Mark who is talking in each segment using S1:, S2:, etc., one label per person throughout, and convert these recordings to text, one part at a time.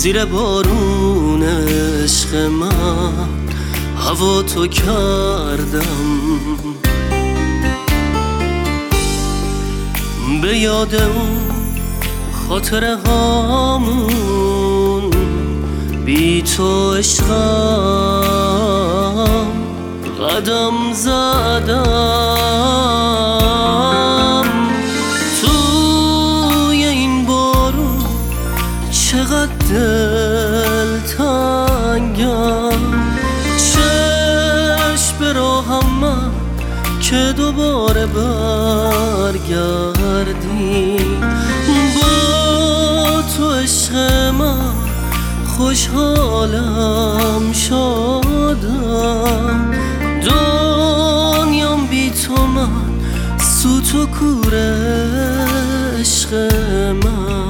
S1: زیر بارون عشق من هوا تو کردم، به یاد اون خاطره هامون بی تو عشقم قدم زدم. توی این بارون چقدر دلتنگم، چشم به راهم من که دوباره برگردی. با تو عشق من خوشحالم شدم، دنیام بی تو من سوت و کور عشق من.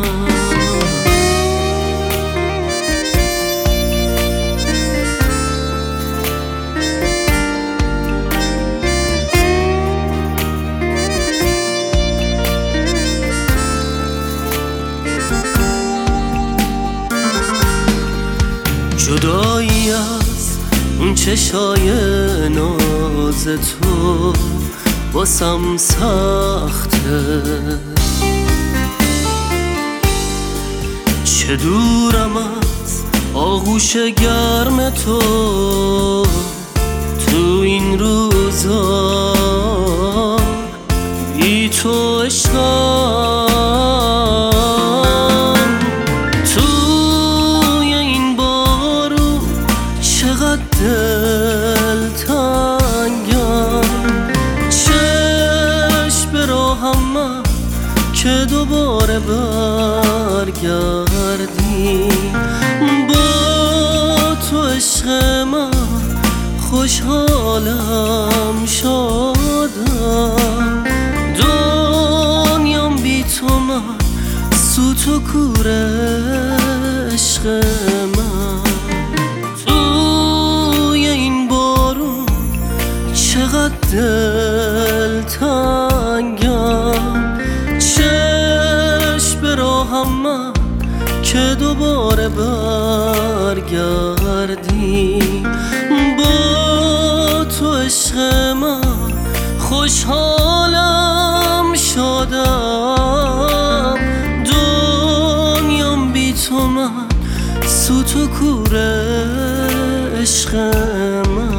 S1: جدایی از اون چشای ناز تو واسم سخته، چه دورم از آغوش گرم تو تو این روزا، بی تو عشقم دلتنگم، چشم به راهم من که دوباره برگردی. با تو عشق من خوشحالم شدم، دنیام بی تو من سوت و کور عشق من. چقدر دلتنگم، چشم به راهم من که دوباره برگردی. با تو عشق من خوشحالم شدم، دنیام بی تو من سوت و کور عشق من.